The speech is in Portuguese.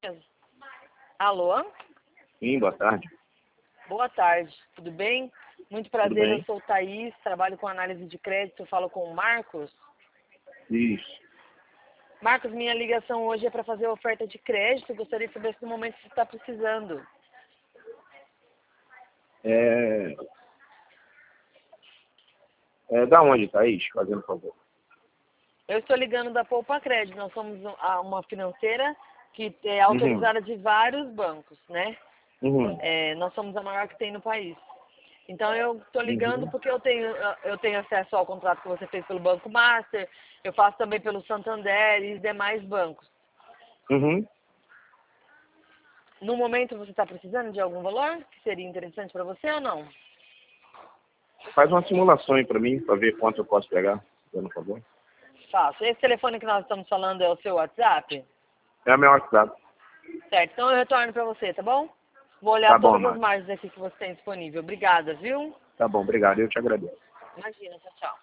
Alô? Sim, boa tarde. Boa tarde, tudo bem? Muito Tudo prazer, bem? eu sou o Thaís, trabalho com análise de crédito, eu falo com o Marcos. Isso. Marcos, minha ligação hoje é para fazer a oferta de crédito, gostaria de saber se no momento você está precisando. Da onde, Thaís? Fazendo favor. Eu estou ligando da Poupa Crédito, nós somos uma financeira que é Uhum. autorizada de vários bancos, né? Uhum. Nós somos a maior que tem no país. Então eu estou ligando Uhum. porque eu tenho acesso ao contrato que você fez pelo Banco Master, eu faço também pelo Santander e demais bancos. Uhum. No momento você está precisando de algum valor que seria interessante para você ou não? Faz uma simulação aí pra mim, pra ver quanto eu posso pegar, fazendo favor. Faço. Esse telefone que nós estamos falando é o seu WhatsApp? É a minha WhatsApp. Certo, então eu retorno para você, tá bom? Vou olhar Tá bom, todas as Amado. margens aqui que você tem disponível. Obrigada, viu? Tá bom, obrigado. Eu te agradeço. Imagina, tchau, tchau.